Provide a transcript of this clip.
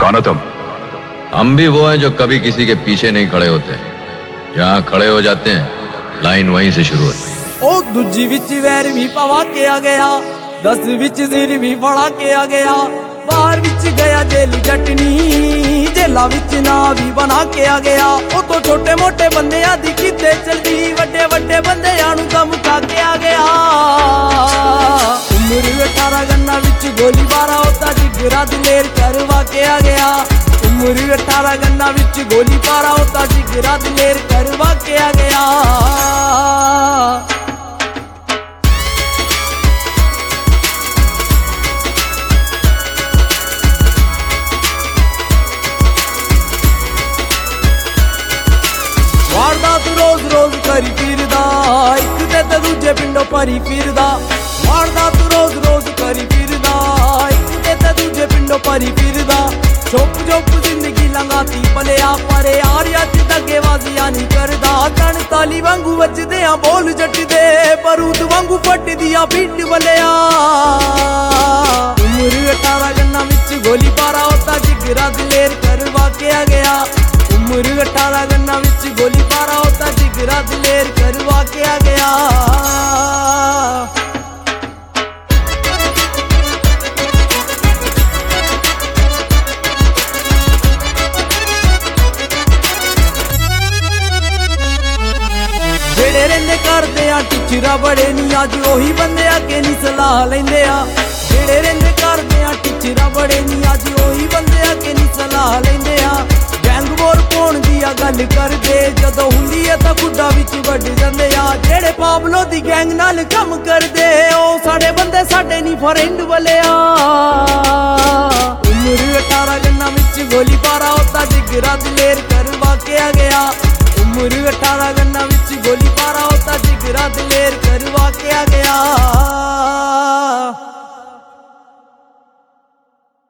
कौन हो तुम? हम भी वो हैं जो कभी किसी के पीछे नहीं खड़े होते, जहाँ खड़े हो जाते हैं लाइन वहीं से शुरू होती है। ओ दूजी विच वैर भी पवा के आ गया, 10 विच सिर भी फड़ा के आ गया, बाहर विच गया जेल चटनी, जेला विच ना भी बना के आ गया। ओ तो छोटे मोटे बंदे दी किते चलदी, वड्डे वड्डे बंदे आनू का मुका के आ गया। उम्र 18 गन्ना विच गोली बारा होता जिगरा दिलेर करवा के आ गया। उम्र 18 गन्ना विच गोली बारा होता जिगरा दिलेर करवा के आ गया। वारदात रोज रोज करी फिरदा, एक ते दूजे पिंडों परी फिरदा। वारदात रोज रोज करी फिरदा, एक ते दूजे पिंडों परी फिरदा। चुप चुप जिंदगी लंघाती भलिया पर यार अज दगेबाजियां नहीं करदा। कण ताली वांगू वजदे आ बोल जट दे, बारूद वांगू फटदी आ पिंड भलिया। उम्र 18 गन्ना विच गोली बारा होता जिगरा दिलेर करवा के आ गया। उम्र 18 गन्ना विच गोली बारा होता जिगरा दिलेर करवा के आ गया। जेड़े रहिंदे करदे आ टीचरा बड़े नी, अज ओही बंदे अगे नी सलाह लैंदे आ। जेड़े रहिंदे करदे आ टीचरा बड़े नी, अज ओही बंदे अगे नी सलाह लैंदे आ। गैंग वॉर पाउण दी आ गल करदे, जदों हुंदी ऐ तां खुड्डा विच वड जांदे आ। जेड़े पाबलो दी गैंग नाल कम करदे, ओ साडे बंदे साडे नी फ्रेंड वलिया। उम्र 18 गन्ना विच गोली बारा होता जिगरा दिलेर करवा के आ गया। उम्र 18 गन्ना विच गोली बारा होता जिगरा दिलेर करवा के आ गया।